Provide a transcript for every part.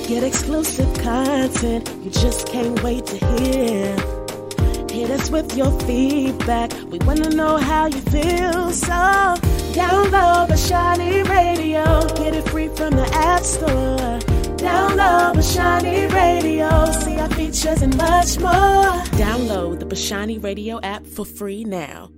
Get exclusive content you just can't wait to hear. Hit us with your feedback. We want to know how you feel. So download Bashani Radio. Get it free from the App Store. Download Bashani Radio. See our features and much more. Download the Bashani Radio app for free now.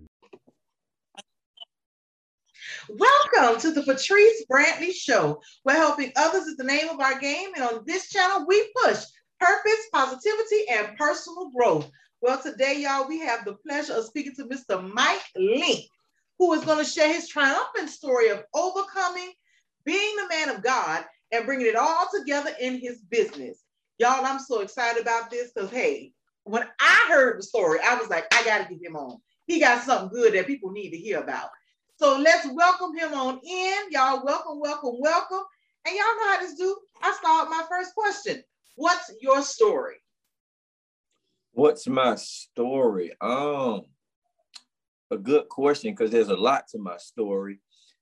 Welcome to the Patrice Brantley Show. We're helping others is the name of our game. And on this channel, we push purpose, positivity, and personal growth. Well, today, y'all, we have the pleasure of speaking to Mr. Mike Link, who is going to share his triumphant story of overcoming, being the man of God, and bringing it all together in his business. Y'all, I'm so excited about this because, hey, when I heard the story, I was like, I got to get him on. He got something good that people need to hear about. So let's welcome him on in. Y'all, welcome, welcome, welcome. And y'all know how this do. I start with my first question. What's your story? What's my story? A good question because there's a lot to my story.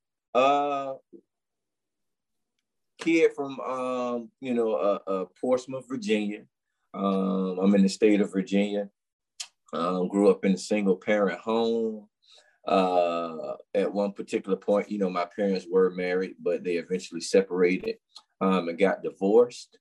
Kid from Portsmouth, Virginia. I'm in the state of Virginia. Grew up in a single parent home. At one particular point, my parents were married, but they eventually separated and got divorced.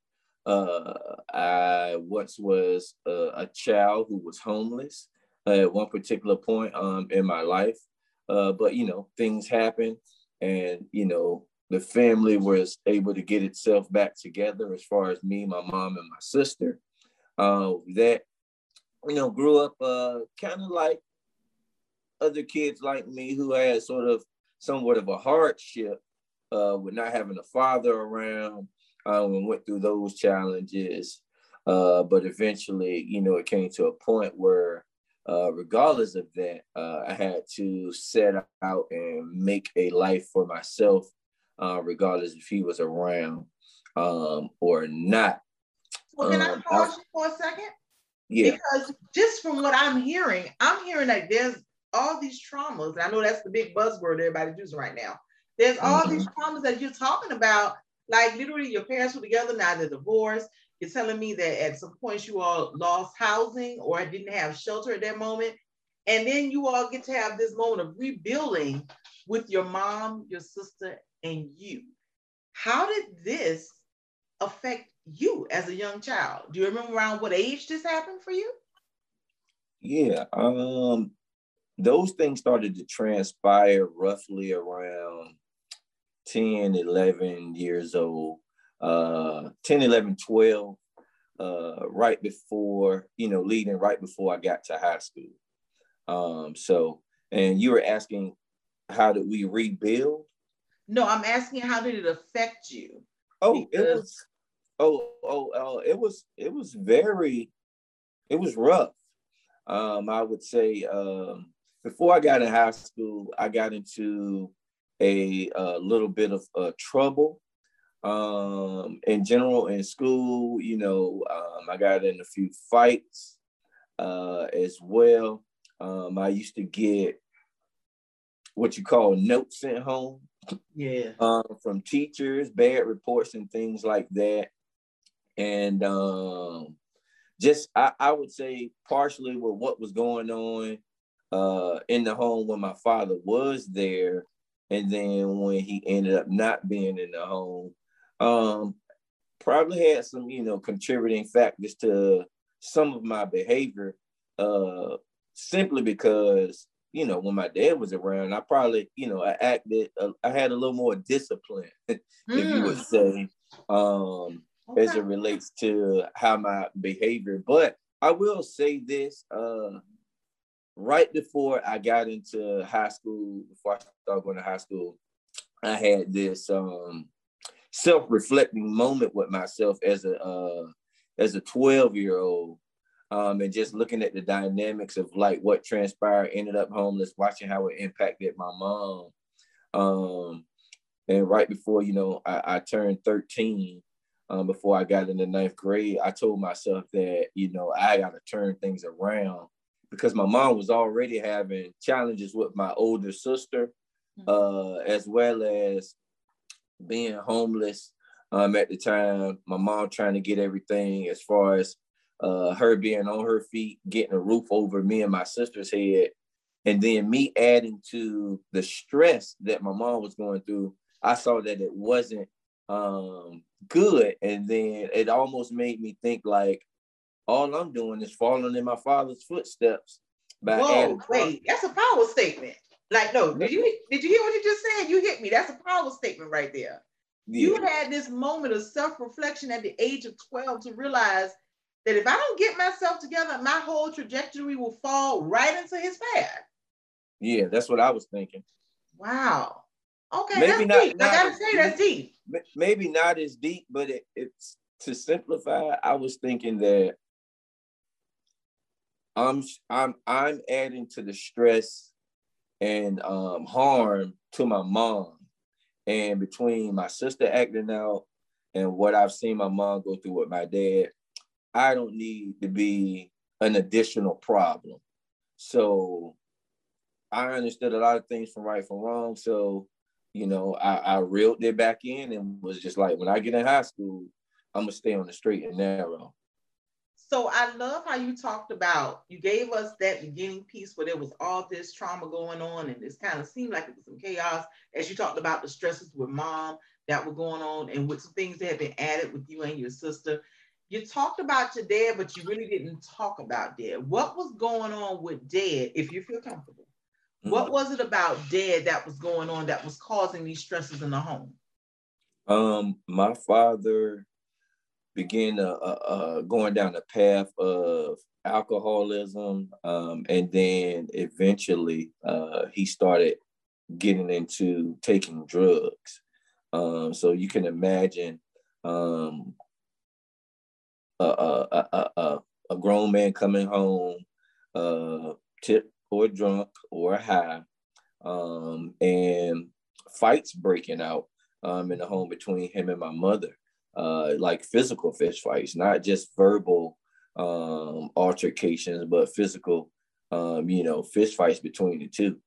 I once was a child who was homeless at one particular point in my life. But, things happen and, the family was able to get itself back together as far as me, my mom, and my sister. That, grew up kind of like other kids like me who had somewhat of a hardship with not having a father around. And went through those challenges. But eventually, it came to a point where, regardless of that, I had to set out and make a life for myself, regardless if he was around or not. Well, can I pause you for a second? Yeah. Because just from what I'm hearing that there's all these traumas. And I know that's the big buzzword everybody's using right now. There's all these traumas that you're talking about. Like literally your parents were together, now they're divorced. You're telling me that at some point you all lost housing or didn't have shelter at that moment. And then you all get to have this moment of rebuilding with your mom, your sister, and you. How did this affect you as a young child? Do you remember around what age this happened for you? Yeah, those things started to transpire roughly around 10, 11 years old, 10, 11, 12, right before, leading right before I got to high school. And you were asking, how did we rebuild? No, I'm asking, how did it affect you? It was rough. I would say before I got in high school, I got into a little bit of trouble in general in school. I got in a few fights as well. I used to get what you call notes sent home from teachers, bad reports and things like that. And I would say partially with what was going on in the home when my father was there. And then when he ended up not being in the home, probably had some, contributing factors to some of my behavior, simply because, when my dad was around, I probably, I acted, I had a little more discipline, if you would say, as it relates to how my behavior. But I will say this, right before I got into high school, before I started going to high school, I had this self-reflecting moment with myself as a 12-year-old, and just looking at the dynamics of like what transpired, ended up homeless, watching how it impacted my mom. And right before, I turned 13, before I got in the 9th grade, I told myself that, I got to turn things around, because my mom was already having challenges with my older sister, as well as being homeless At the time, my mom trying to get everything as far as her being on her feet, getting a roof over me and my sister's head, and then me adding to the stress that my mom was going through. I saw that it wasn't good, and then it almost made me think like all I'm doing is following in my father's footsteps by Whoa, adding. wait, that's a power statement. Like, no, did you hear what you just said? You hit me. That's a power statement right there. Yeah. You had this moment of self-reflection at the age of 12 to realize that if I don't get myself together, my whole trajectory will fall right into his path. Yeah, that's what I was thinking. Wow. Okay, maybe that's deep. I gotta say, that's deep. Maybe not as deep, but it's to simplify. I was thinking that I'm adding to the stress and harm to my mom, and between my sister acting out and what I've seen my mom go through with my dad, I don't need to be an additional problem. So I understood a lot of things from right from wrong. So, I reeled it back in and was just like, when I get in high school, I'm gonna stay on the straight and narrow. So I love how you talked about, you gave us that beginning piece where there was all this trauma going on and this kind of seemed like it was some chaos, as you talked about the stresses with mom that were going on and with some things that had been added with you and your sister. You talked about your dad, but you really didn't talk about dad. What was going on with dad, if you feel comfortable? Mm-hmm. What was it about dad that was going on that was causing these stresses in the home? My father began going down the path of alcoholism, and then eventually he started getting into taking drugs. So you can imagine a grown man coming home tipped or drunk or high, and fights breaking out in the home between him and my mother. Like physical fist fights, not just verbal altercations, but physical, fist fights between the two.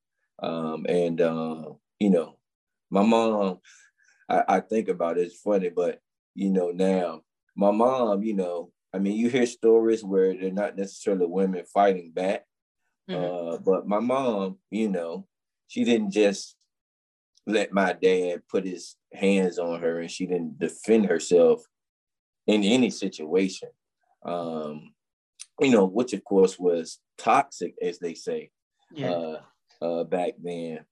My mom, I think about it, it's funny, but, now my mom, you hear stories where they're not necessarily women fighting back, but my mom, she didn't just let my dad put his hands on her, and she didn't defend herself in any situation, which of course was toxic, as they say, back then.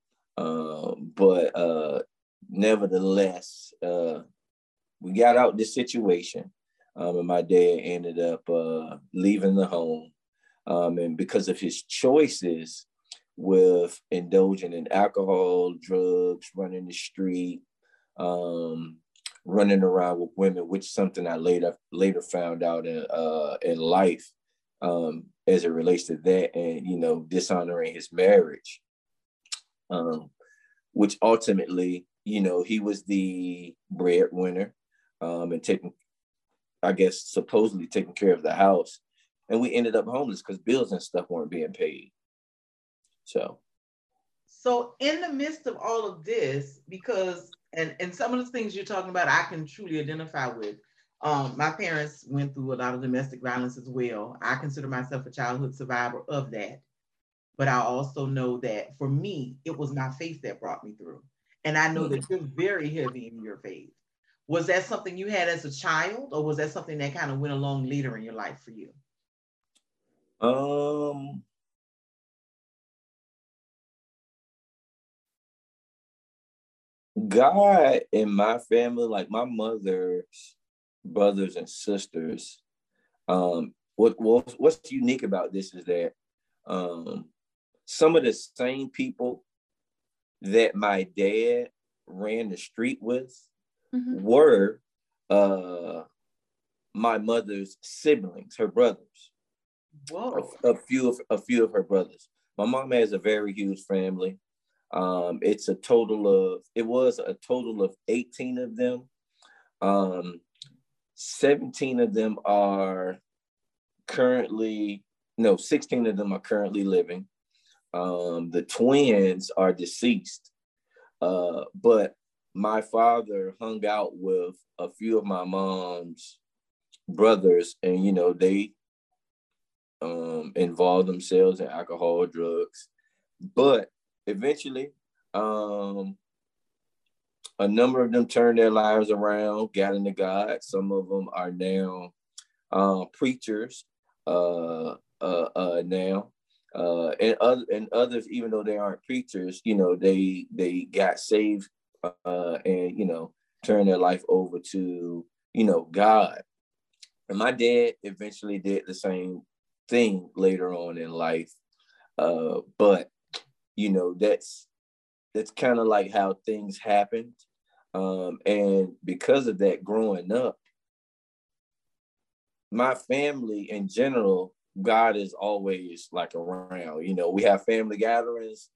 But nevertheless, we got out this situation, and my dad ended up leaving the home, and because of his choices with indulging in alcohol, drugs, running the street, running around with women, which is something I later found out in life, as it relates to that, and dishonoring his marriage, which ultimately, he was the breadwinner, and supposedly taking care of the house, and we ended up homeless because bills and stuff weren't being paid. So in the midst of all of this, because, and some of the things you're talking about, I can truly identify with. My parents went through a lot of domestic violence as well. I consider myself a childhood survivor of that. But I also know that for me, it was my faith that brought me through. And I know that you're very heavy in your faith. Was that something you had as a child, or was that something that kind of went along later in your life for you? God in my family, like my mother's brothers and sisters, what's unique about this is that some of the same people that my dad ran the street with were my mother's siblings, her brothers. Whoa. A few of her brothers. My mom has a very huge family. It was a total of 18 of them. 16 of them are currently living. The twins are deceased. But my father hung out with a few of my mom's brothers, and they involved themselves in alcohol, drugs. But eventually, a number of them turned their lives around, got into God. Some of them are now preachers now. And others, even though they aren't preachers, they got saved and turned their life over to God. And my dad eventually did the same thing later on in life. But that's kind of like how things happened. And because of that, growing up, my family in general, God is always like around. We have family gatherings.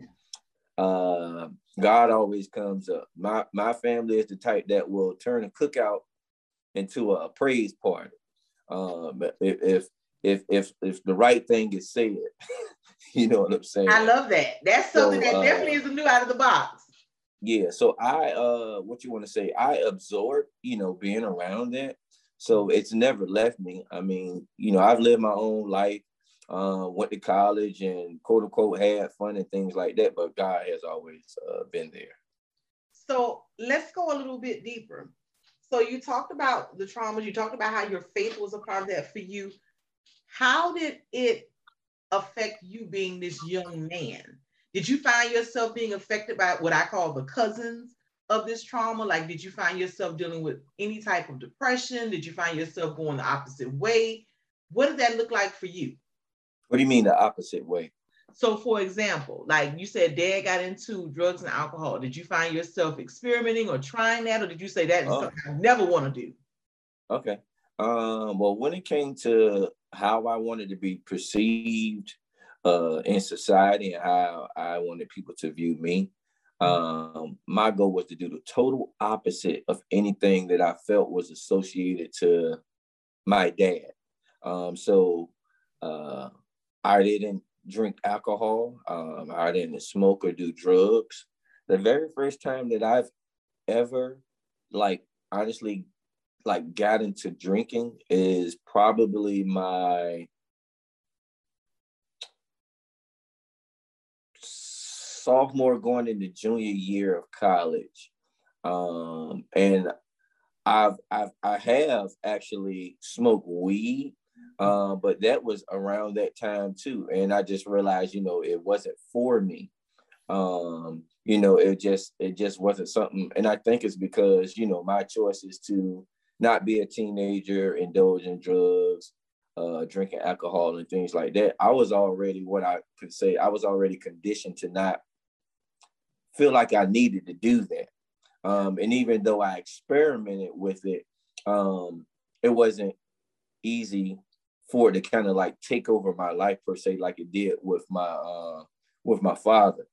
God always comes up. My family is the type that will turn a cookout into a praise party. If the right thing is said, you know what I'm saying? I love that. That's something that definitely is new out of the box. Yeah. So what you want to say? I absorbed, being around that. So it's never left me. I mean, I've lived my own life, went to college and quote unquote had fun and things like that. But God has always been there. So let's go a little bit deeper. So you talked about the traumas. You talked about how your faith was a part of that for you. How did it affect you being this young man? Did you find yourself being affected by what I call the cousins of this trauma? Like, did you find yourself dealing with any type of depression? Did you find yourself going the opposite way? What did that look like for you? What do you mean the opposite way? So, for example, like you said, Dad got into drugs and alcohol. Did you find yourself experimenting or trying that? Or did you say that is something I never want to do? Okay. Well, when it came to how I wanted to be perceived in society and how I wanted people to view me, my goal was to do the total opposite of anything that I felt was associated to my dad. So I didn't drink alcohol. I didn't smoke or do drugs. The very first time that I've ever, honestly, got into drinking is probably my sophomore going into junior year of college. And I have actually smoked weed, but that was around that time too. And I just realized, it wasn't for me. It just wasn't something. And I think it's because, my choice is to not be a teenager, indulge in drugs, drinking alcohol and things like that. I was already I was already conditioned to not feel like I needed to do that. And even though I experimented with it, it wasn't easy for it to kind of take over my life per se, like it did with my father.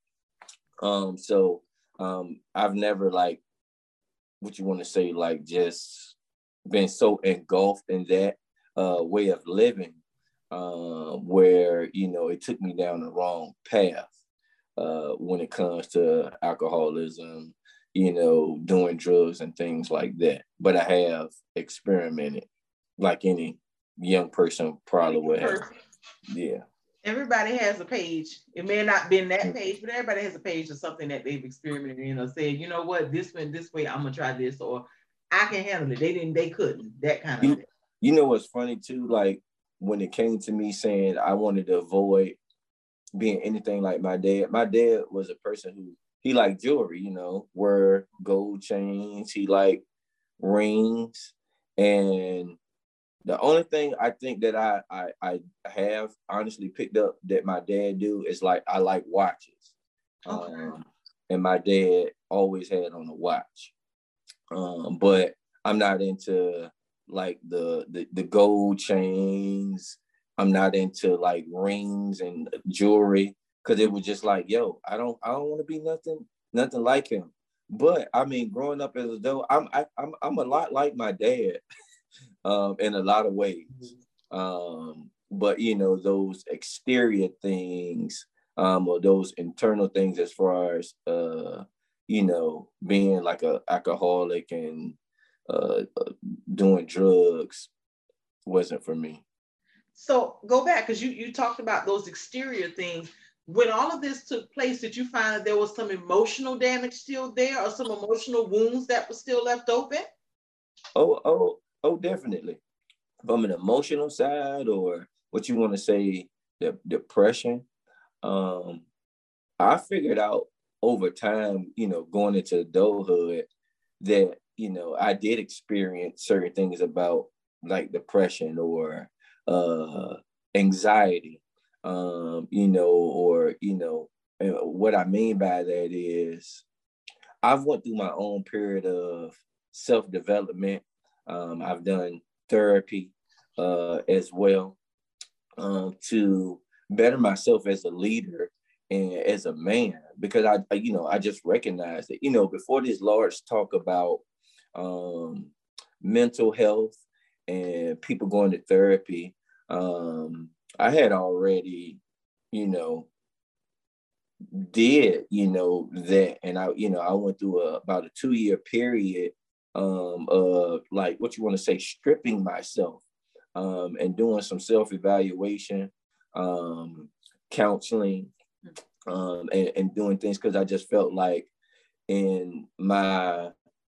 So I've never what you want to say, just been so engulfed in that way of living where, it took me down the wrong path when it comes to alcoholism, doing drugs and things like that. But I have experimented like any young person probably would have. Yeah. Everybody has a page. It may not been that page, but everybody has a page of something that they've experimented in or said, you know what, this went this way, I'm gonna try this, or I can handle it. They couldn't, that kind of thing. You know what's funny too? When it came to me saying I wanted to avoid being anything like my dad was a person who, he liked jewelry, wear gold chains, he liked rings. And the only thing I think that I have honestly picked up that my dad do is I like watches. Okay. And my dad always had on a watch. But I'm not into the gold chains. I'm not into rings and jewelry, because it was just yo, I don't want to be nothing like him. But I mean, growing up as an adult, I'm a lot like my dad in a lot of ways. But those exterior things or those internal things as far as being like a alcoholic and doing drugs wasn't for me. So go back, because you talked about those exterior things. When all of this took place, did you find that there was some emotional damage still there, or some emotional wounds that were still left open? Oh, definitely. From an emotional side, or what you want to say, the depression. I figured out over time, going into adulthood, that, I did experience certain things about like depression or anxiety, and what I mean by that is I've went through my own period of self-development. I've done therapy as well, to better myself as a leader and as a man, because I just recognize that, before this large talk about mental health and people going to therapy, I had already, did, that. And I went through about a 2-year period of, like, what you want to say, stripping myself, and doing some self-evaluation, counseling, and doing things, because I just felt like in my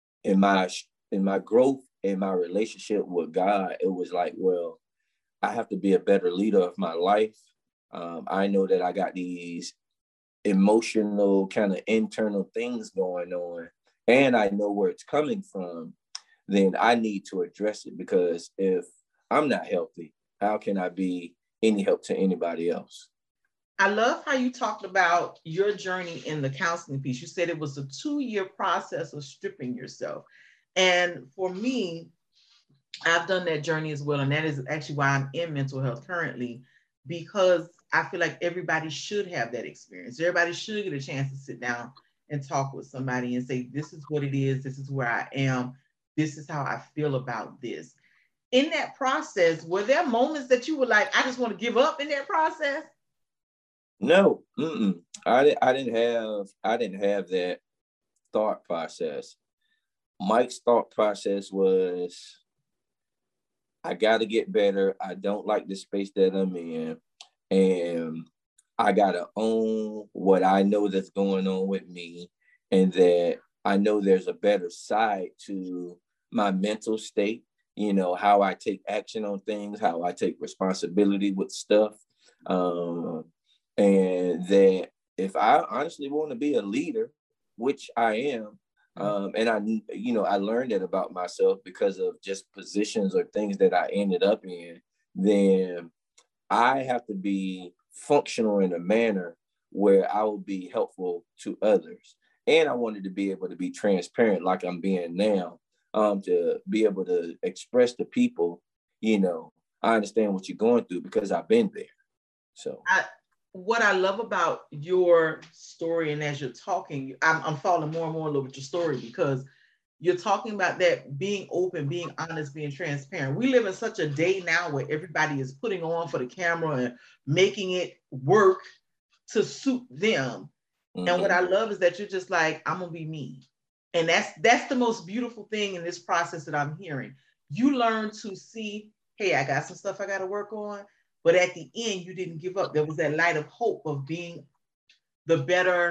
growth in my relationship with God, it was like, well, I have to be a better leader of my life. I know that I got these emotional kind of internal things going on, and I know where it's coming from. Then I need to address it, because if I'm not healthy, how can I be any help to anybody else? I love how you talked about your journey in the counseling piece. You said it was a 2-year process of stripping yourself. And for me, I've done that journey as well. And that is actually why I'm in mental health currently, because I feel like everybody should have that experience. Everybody should get a chance to sit down and talk with somebody and say, this is what it is. This is where I am. This is how I feel about this. In that process, were there moments that you were like, I just want to give up in that process? No, I didn't have that thought process. Mike's thought process was, I got to get better. I don't like the space that I'm in, and I got to own what I know that's going on with me, and that I know there's a better side to my mental state, how I take action on things, how I take responsibility with stuff. And that if I honestly want to be a leader, which I am, and I learned that about myself because of just positions or things that I ended up in, then I have to be functional in a manner where I will be helpful to others. And I wanted to be able to be transparent like I'm being now, to be able to express to people, I understand what you're going through because I've been there. So what I love about your story, and as you're talking, I'm falling more and more in love with your story, because you're talking about that being open, being honest, being transparent. We live in such a day now where everybody is putting on for the camera and making it work to suit them. Mm-hmm. And what I love is that you're just like, I'm gonna be me. And that's the most beautiful thing in this process that I'm hearing. You learn to see, hey, I got some stuff I got to work on. But at the end, you didn't give up. There was that light of hope of being the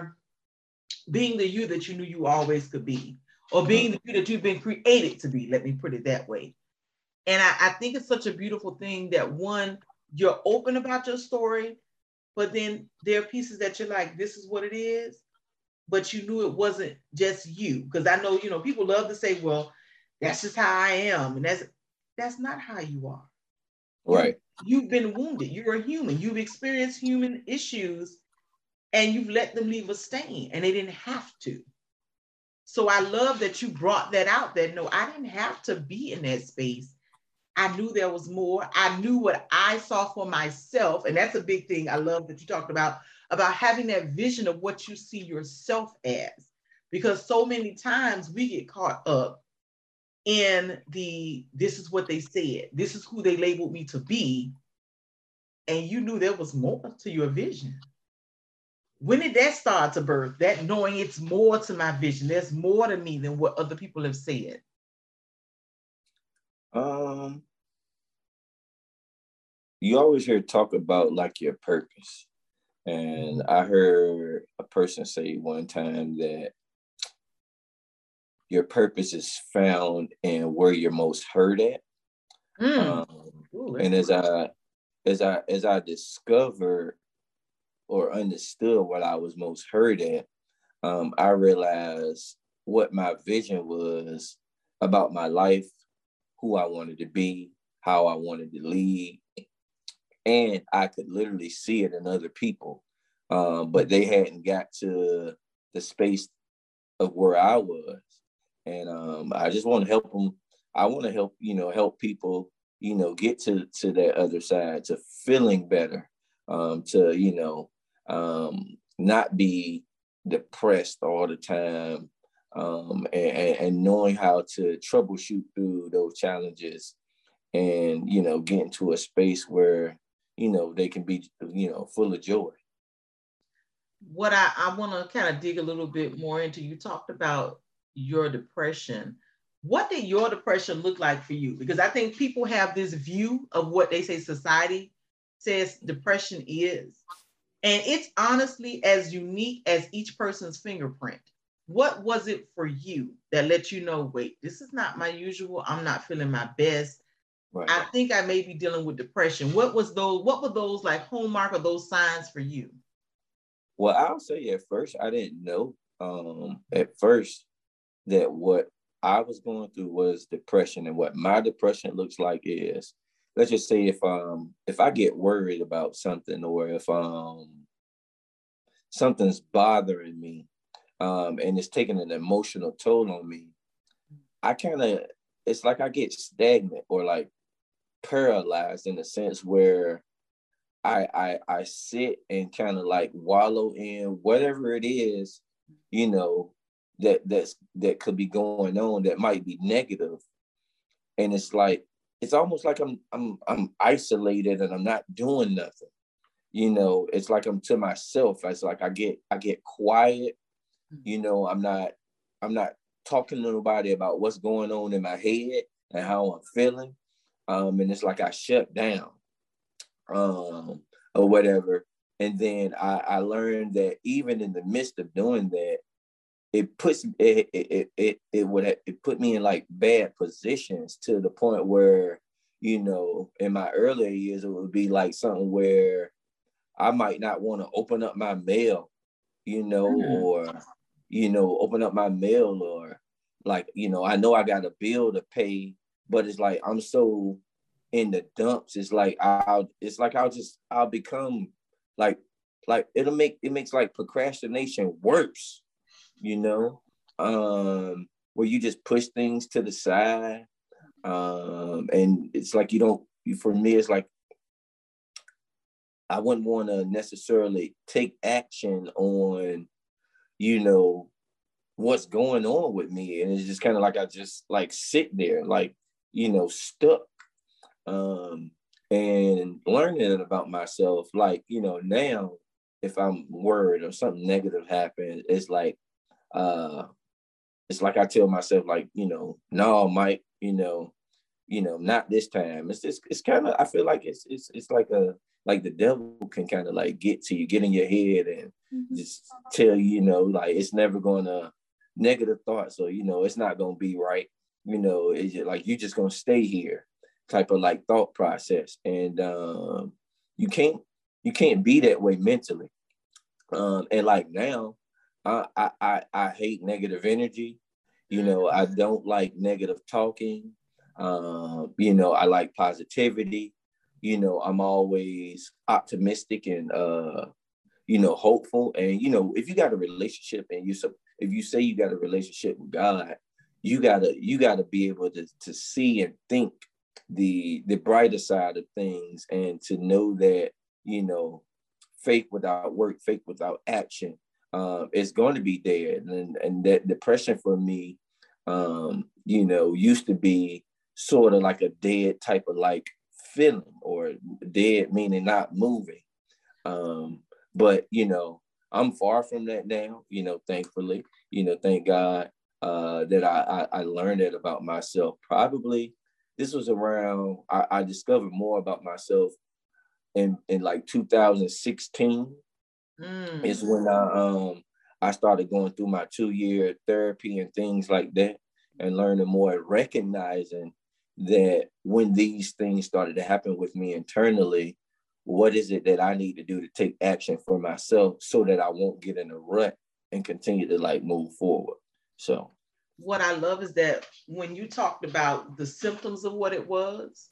you that you knew you always could be, or being the you that you've been created to be. Let me put it that way. And I think it's such a beautiful thing that, one, you're open about your story, but then there are pieces that you're like, this is what it is, but you knew it wasn't just you. Because I know, people love to say, well, that's just how I am. And that's not how you are. Right. You've been wounded. You're a human. You've experienced human issues, and you've let them leave a stain, and they didn't have to. So I love that you brought that out, that no, I didn't have to be in that space. I knew there was more. I knew what I saw for myself. And that's a big thing I love that you talked about having that vision of what you see yourself as. Because so many times we get caught up in this is what they said, this is who they labeled me to be, and you knew there was more to your vision. When did that start to birth? That knowing it's more to my vision, there's more to me than what other people have said. You always hear talk about like your purpose. And I heard a person say one time that your purpose is found in where you're most hurt at. And as I discovered or understood what I was most hurt at, I realized what my vision was about my life, who I wanted to be, how I wanted to lead. And I could literally see it in other people, but they hadn't got to the space of where I was. And I just want to help them. I want to help people, get to that other side, to feeling better, to, not be depressed all the time, and knowing how to troubleshoot through those challenges and, get into a space where, they can be, full of joy. What I want to kind of dig a little bit more into, you talked about your depression. What did your depression look like for you? Because I think people have this view of what they say society says depression is. And it's honestly as unique as each person's fingerprint. What was it for you that let you know, wait, this is not my usual, I'm not feeling my best. Right. I think I may be dealing with depression. What were those like hallmark of those signs for you? Well, I'll say at first, I didn't know at first that what I was going through was depression. And what my depression looks like is, let's just say if I get worried about something, or if something's bothering me, and it's taking an emotional toll on me, it's like I get stagnant or like paralyzed in a sense where I sit and kind of like wallow in whatever it is, that could be going on that might be negative. And it's like, it's almost like I'm isolated and I'm not doing nothing. It's like I'm to myself. It's like I get quiet. I'm not talking to nobody about what's going on in my head and how I'm feeling. And it's like I shut down, or whatever. And then I learned that even in the midst of doing that, it put me in like bad positions to the point where, in my earlier years, it would be like something where I might not want to open up my mail, or, open up my mail, or like, I know I got a bill to pay, but it's like, I'm so in the dumps. It's like, I'll become like it makes like procrastination worse, where you just push things to the side. And it's like, for me, it's like, I wouldn't want to necessarily take action on, what's going on with me. And it's just kind of like, I just like sit there, like, stuck. And learning about myself, like, now, if I'm worried or something negative happens, it's like I tell myself, like, no, Mike, not this time. It's kind of, I feel like it's like the devil can kind of like get to you, get in your head and just tell you, like, it's never gonna, negative thoughts, or, it's not gonna be right. It's just like, you're just gonna stay here type of like thought process. And you can't be that way mentally. And like now, I hate negative energy. I don't like negative talking. I like positivity. I'm always optimistic and hopeful. And if you got a relationship and if you say you got a relationship with God, you gotta be able to see and think the brighter side of things, and to know that, faith without work, faith without action, is going to be dead. And that depression for me, used to be sort of like a dead type of like feeling, or dead meaning not moving. But I'm far from that now, thankfully, thank God that I learned that about myself. Probably this was around, I discovered more about myself in like 2016 is when I started going through my 2-year therapy and things like that, and learning more and recognizing that when these things started to happen with me internally, what is it that I need to do to take action for myself so that I won't get in a rut and continue to like move forward. So what I love is that when you talked about the symptoms of what it was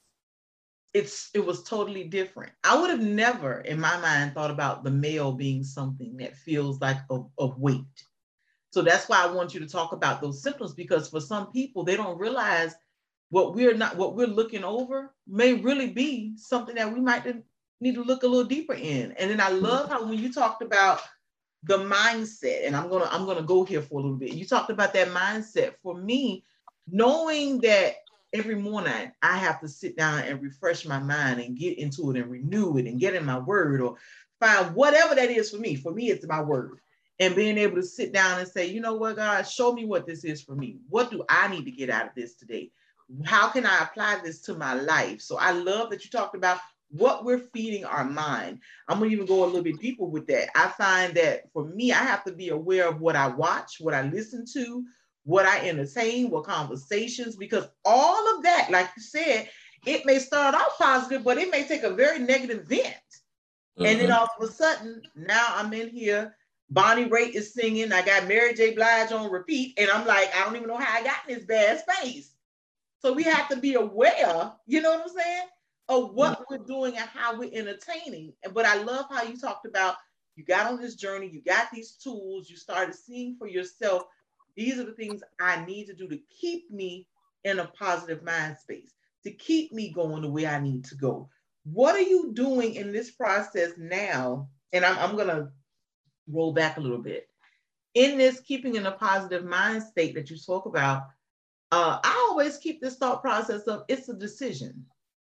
totally different. I would have never in my mind thought about the male being something that feels like a weight. So that's why I want you to talk about those symptoms, because for some people, they don't realize what we're looking over may really be something that we might need to look a little deeper in. And then I love how when you talked about the mindset, and I'm gonna go here for a little bit. You talked about that mindset. For me, knowing that every morning I have to sit down and refresh my mind and get into it and renew it and get in my word or find whatever that is for me. For me, it's my word. And being able to sit down and say, you know what, God, show me what this is for me. What do I need to get out of this today? How can I apply this to my life? So I love that you talked about what we're feeding our mind. I'm going to even go a little bit deeper with that. I find that for me, I have to be aware of what I watch, what I listen to, what I entertain, what conversations, because all of that, like you said, it may start off positive, but it may take a very negative vent. And then all of a sudden, now I'm in here, Bonnie Raitt is singing, I got Mary J. Blige on repeat, and I'm like, I don't even know how I got in this bad space. So we have to be aware, you know what I'm saying, of what we're doing and how we're entertaining. But I love how you talked about, you got on this journey, you got these tools, you started seeing for yourself, these are the things I need to do to keep me in a positive mind space, to keep me going the way I need to go. What are you doing in this process now? And I'm going to roll back a little bit. In this keeping in a positive mind state that you spoke about, I always keep this thought process of it's a decision.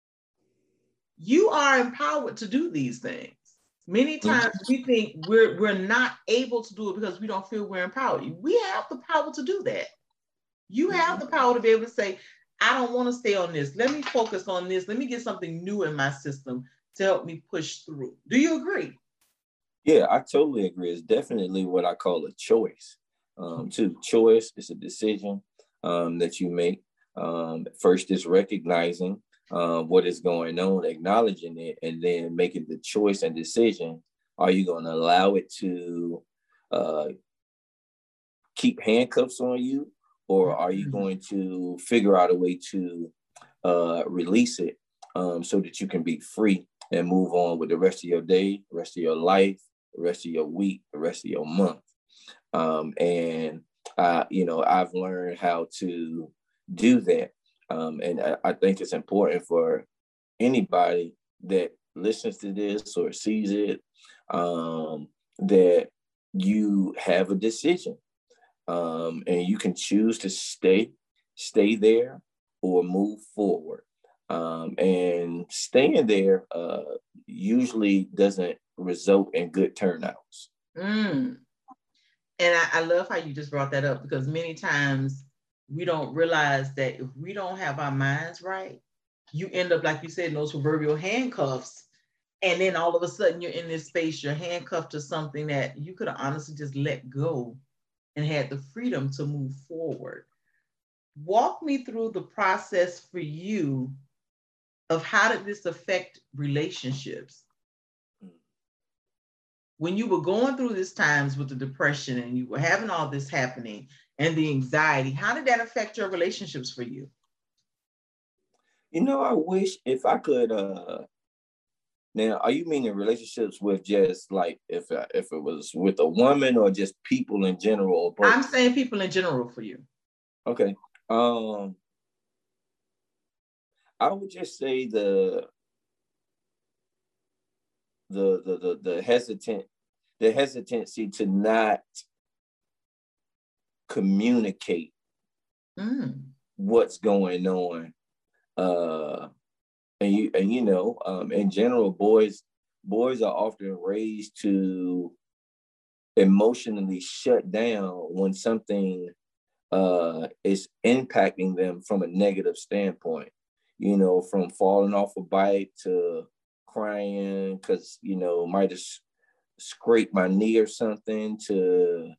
You are empowered to do these things. Many times we think we're not able to do it because we don't feel we're empowered. We have the power to do that. You have the power to be able to say, I don't want to stay on this. Let me focus on this. Let me get something new in my system to help me push through. Do you agree? Yeah, I totally agree. It's definitely what I call a choice. Choice is a decision that you make. First is recognizing what is going on, acknowledging it, and then making the choice and decision. Are you going to allow it to keep handcuffs on you, or are you going to figure out a way to release it so that you can be free and move on with the rest of your day, the rest of your life, the rest of your week, the rest of your month? I've learned how to do that. And I think it's important for anybody that listens to this or sees it, that you have a decision, and you can choose to stay there or move forward. And staying there usually doesn't result in good turnouts. And I love how you just brought that up, because many times we don't realize that if we don't have our minds right, you end up, like you said, in those proverbial handcuffs. And then all of a sudden you're in this space, you're handcuffed to something that you could have honestly just let go and had the freedom to move forward. Walk me through the process for you of how did this affect relationships? When you were going through these times with the depression and you were having all this happening and the anxiety, how did that affect your relationships for you? I wish if I could, now, are you meaning relationships with just like if it was with a woman or just people in general? I'm saying people in general for you. Okay. I would just say the hesitancy to not communicate what's going on. In general, boys are often raised to emotionally shut down when something is impacting them from a negative standpoint, from falling off a bike to crying because, might have scraped my knee or something to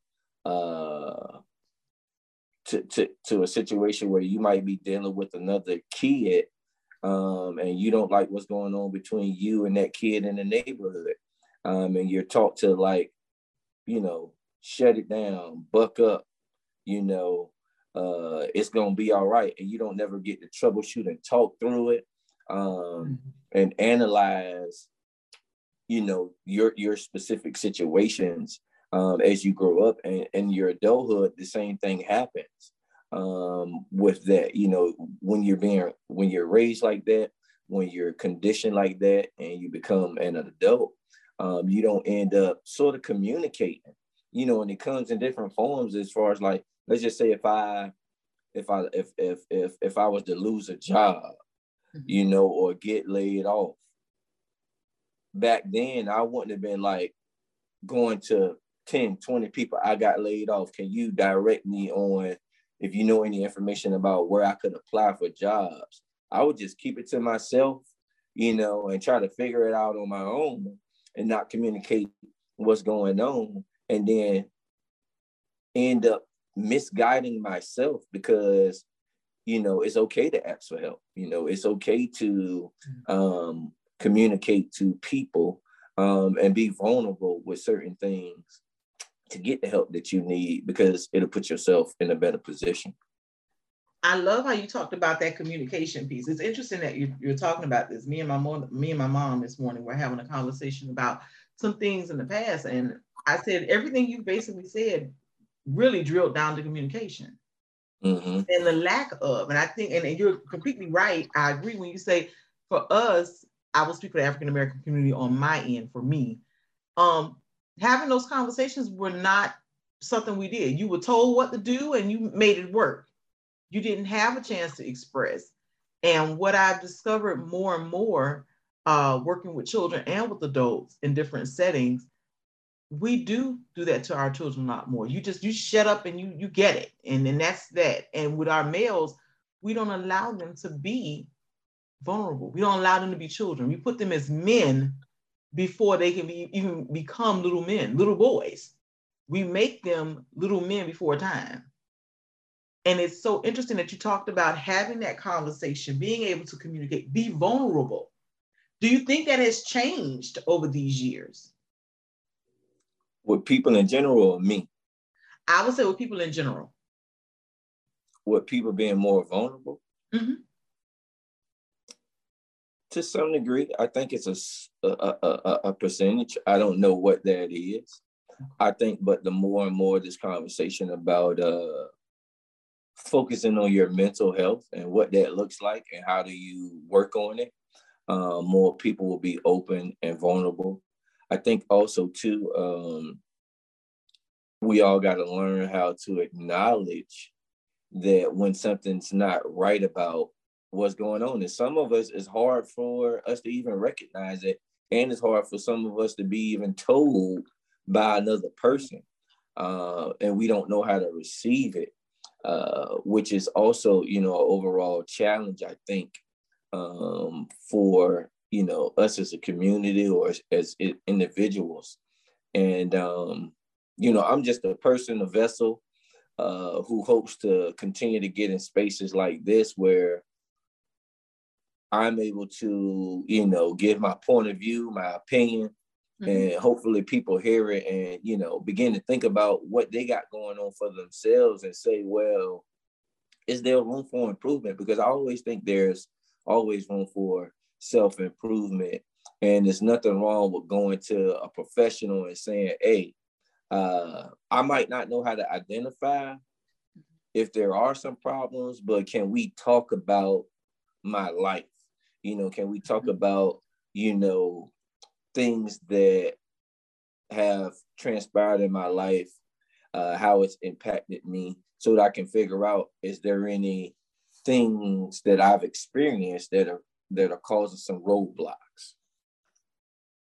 a situation where you might be dealing with another kid, and you don't like what's going on between you and that kid in the neighborhood. And you're taught to shut it down, buck up, it's going to be all right. And you don't never get to troubleshoot and talk through it, and analyze, your specific situations. As you grow up and in your adulthood, the same thing happens with that. When you're raised like that, when you're conditioned like that, and you become an adult, you don't end up sort of communicating, and it comes in different forms. As far as, like, let's just say if I was to lose a job, or get laid off, back then I wouldn't have been like going to 10, 20 people. I got laid off. Can you direct me on if you know any information about where I could apply for jobs? I would just keep it to myself, and try to figure it out on my own and not communicate what's going on, and then end up misguiding myself because, it's okay to ask for help. It's okay to communicate to people, and be vulnerable with certain things to get the help that you need, because it'll put yourself in a better position. I love how you talked about that communication piece. It's interesting that you're talking about this. Me and my mom this morning were having a conversation about some things in the past, and I said everything you basically said really drilled down to communication, and the lack of. And I think, and you're completely right. I agree when you say, for us, I will speak for the African American community on my end. For me, having those conversations were not something we did. You were told what to do and you made it work. You didn't have a chance to express. And what I've discovered more and more, working with children and with adults in different settings, we do that to our children a lot more. You shut up and you get it. And then that's that. And with our males, we don't allow them to be vulnerable. We don't allow them to be children. We put them as men before they can even become little men, little boys. We make them little men before time. And it's so interesting that you talked about having that conversation, being able to communicate, be vulnerable. Do you think that has changed over these years? With people in general, or me? I would say with people in general. With people being more vulnerable? Mm-hmm. To some degree, I think it's a percentage. I don't know what that is. I think, but the more and more this conversation about focusing on your mental health and what that looks like and how do you work on it, more people will be open and vulnerable. I think also too, we all got to learn how to acknowledge that when something's not right about what's going on. And some of us, it's hard for us to even recognize it. And it's hard for some of us to be even told by another person. And we don't know how to receive it, which is also, an overall challenge, I think, for, us as a community or as individuals. And, I'm just a person, a vessel, who hopes to continue to get in spaces like this where I'm able to, give my point of view, my opinion, and hopefully people hear it and, begin to think about what they got going on for themselves and say, well, is there room for improvement? Because I always think there's always room for self-improvement. And there's nothing wrong with going to a professional and saying, hey, I might not know how to identify if there are some problems, but can we talk about my life? Can we talk about, things that have transpired in my life, how it's impacted me, so that I can figure out, is there any things that I've experienced that are causing some roadblocks?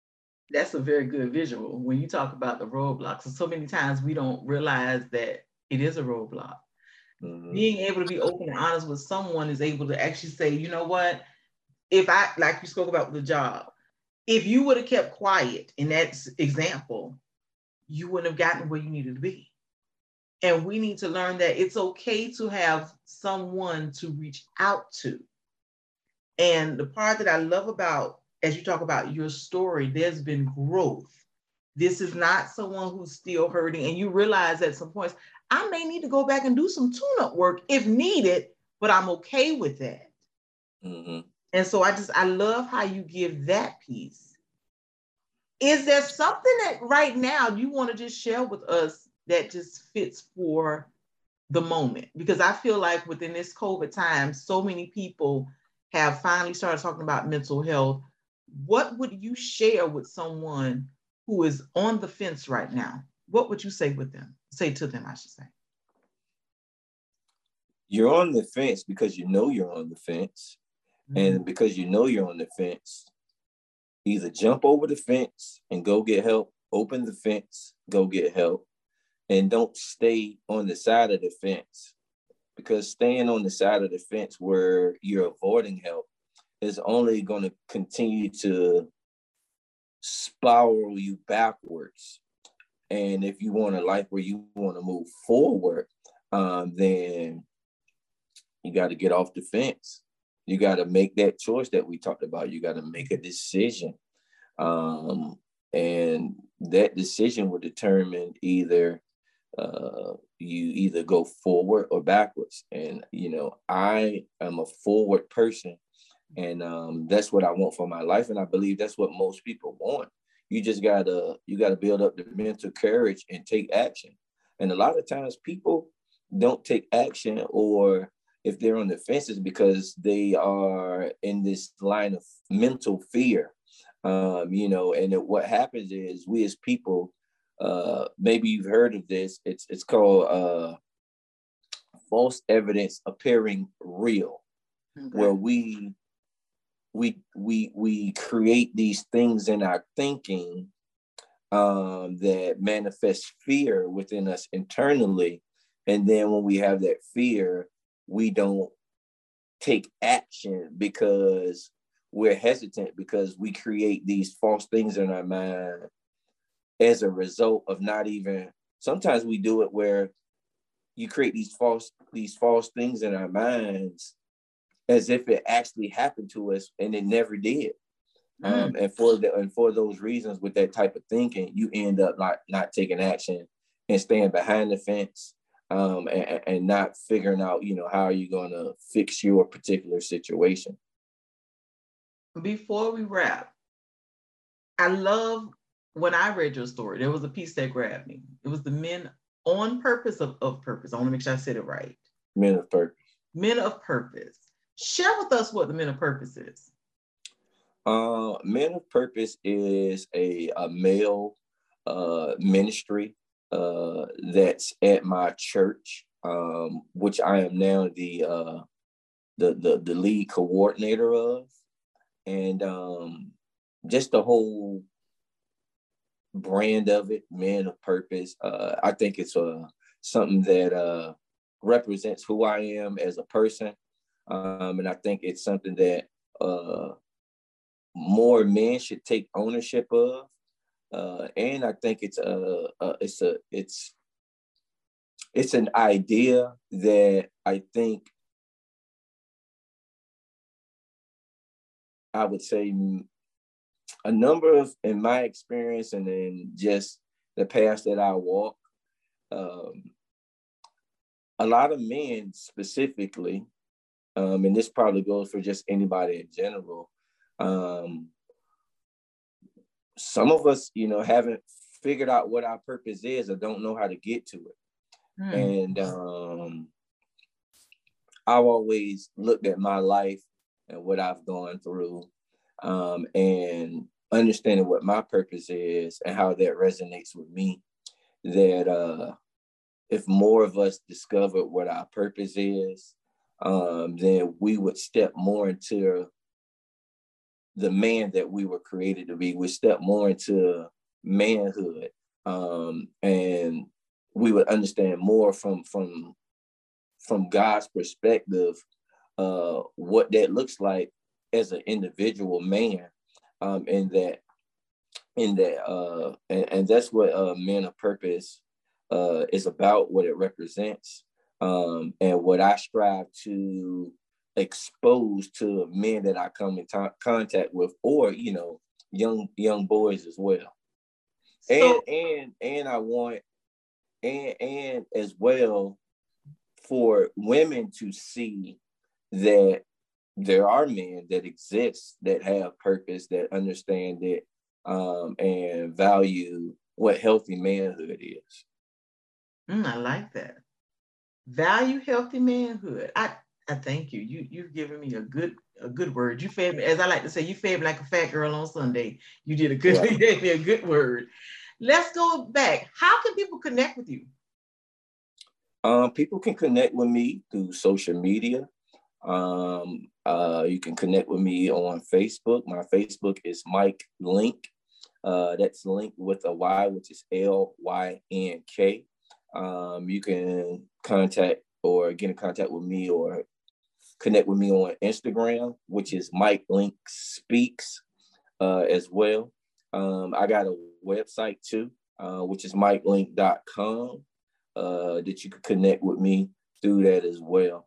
That's a very good visual when you talk about the roadblocks. So many times we don't realize that it is a roadblock. Mm-hmm. Being able to be open and honest with someone is able to actually say, you know what, if I, like you spoke about with the job, if you would have kept quiet in that example, you wouldn't have gotten where you needed to be. And we need to learn that it's okay to have someone to reach out to. And the part that I love about, as you talk about your story, there's been growth. This is not someone who's still hurting. And you realize at some points, I may need to go back and do some tune-up work if needed, but I'm okay with that. Mm-hmm. And so I love how you give that piece. Is there something that right now you want to just share with us that just fits for the moment? Because I feel like within this COVID time, so many people have finally started talking about mental health. What would you share with someone who is on the fence right now? What would you say with them? Say to them, I should say. You're on the fence because you know you're on the fence. Mm-hmm. And because you know you're on the fence, either jump over the fence and go get help, open the fence, go get help, and don't stay on the side of the fence, because staying on the side of the fence where you're avoiding help is only going to continue to spiral you backwards. And if you want a life where you want to move forward, then you got to get off the fence. You got to make that choice that we talked about. You got to make a decision. And that decision will determine either you either go forward or backwards. And, you know, I am a forward person, and that's what I want for my life. And I believe that's what most people want. You just gotta build up the mental courage and take action. And a lot of times people don't take action, or if they're on the fences, because they are in this line of mental fear. You know, and what happens is we as people, maybe you've heard of this. It's called false evidence appearing real, okay, where we create these things in our thinking that manifest fear within us internally, and then when we have that fear, we don't take action because we're hesitant, because we create these false things in our mind as a result of not even, sometimes we do it where you create these false things in our minds as if it actually happened to us, and it never did. And for those reasons, with that type of thinking, you end up not taking action and staying behind the fence, and not figuring out, you know, how are you going to fix your particular situation. Before we wrap, I love when I read your story, there was a piece that grabbed me. It was the men on purpose of purpose. I want to make sure I said it right. Men of purpose. Men of purpose. Share with us what the Men of Purpose is. Men of Purpose is a male ministry that's at my church, which I am now the lead coordinator of, and just the whole brand of it, Men of Purpose. I think it's something that represents who I am as a person, and I think it's something that more men should take ownership of, and I think it's an idea that I think I would say a number of, in my experience and in just the path that I walk, a lot of men specifically, and this probably goes for just anybody in general, some of us, you know, haven't figured out what our purpose is or don't know how to get to it. And I've always looked at my life and what I've gone through, and understanding what my purpose is and how that resonates with me, that if more of us discovered what our purpose is, then we would step more into the man that we were created to be. We step more into manhood, and we would understand more from God's perspective, what that looks like as an individual man, and that's what Men of Purpose is about, what it represents, and what I strive to expose to men that I come in contact with, or young boys as well. So, and I want and as well for women to see that there are men that exist that have purpose, that understand it, and value what healthy manhood is. I like that. Value healthy manhood. I thank you. You've given me a good word. You fed me, as I like to say, you fed me like a fat girl on Sunday. You did a good. Right. You gave me a good word. Let's go back. How can people connect with you? People can connect with me through social media. You can connect with me on Facebook. My Facebook is Mike Lynk. That's Link with a Y, which is LYNK. You can contact or get in contact with me or connect with me on Instagram, which is Mike Link Speaks, as well. I got a website too, which is MikeLink.com, that you can connect with me through that as well.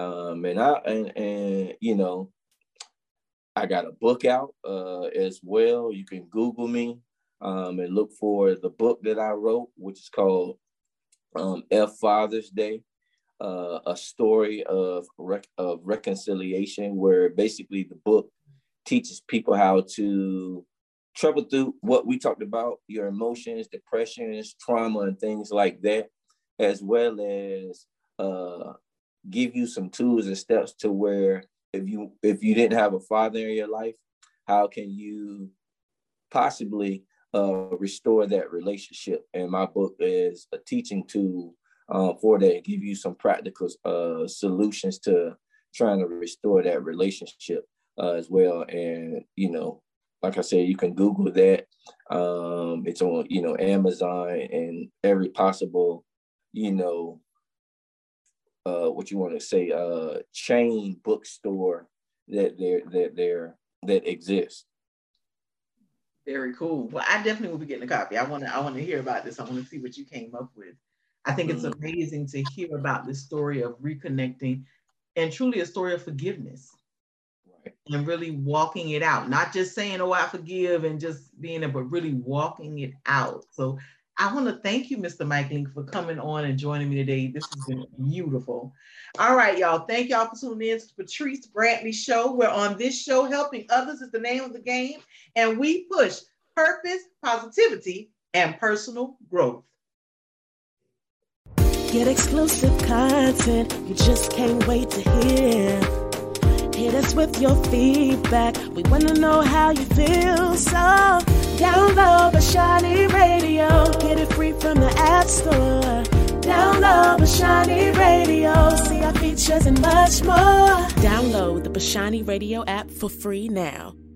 I got a book out as well. You can Google me and look for the book that I wrote, which is called F Father's Day, a story of reconciliation, where basically the book teaches people how to trouble through what we talked about, your emotions, depressions, trauma, and things like that, as well as give you some tools and steps to where if you didn't have a father in your life, how can you possibly restore that relationship? And my book is a teaching tool for that, give you some practical solutions to trying to restore that relationship as well. And, like I said, you can Google that. It's on, Amazon and every possible, what you want to say, chain bookstore that exists. Very cool. Well, I definitely will be getting a copy. I want to hear about this. I want to see what you came up with. I think it's amazing to hear about this story of reconnecting, and truly a story of forgiveness. Right. And really walking it out, not just saying, "Oh, I forgive," and just being there, but really walking it out. So I want to thank you, Mr. Mike Link, for coming on and joining me today. This has been beautiful. All right, y'all. Thank y'all for tuning in to the Patrice Brantley Show. We're on this show, helping others is the name of the game, and we push purpose, positivity, and personal growth. Get exclusive content you just can't wait to hear. Hit us with your feedback. We want to know how you feel. So download Bashani Radio. Get it free from the App Store. Download Bashani Radio. See our features and much more. Download the Bashani Radio app for free now.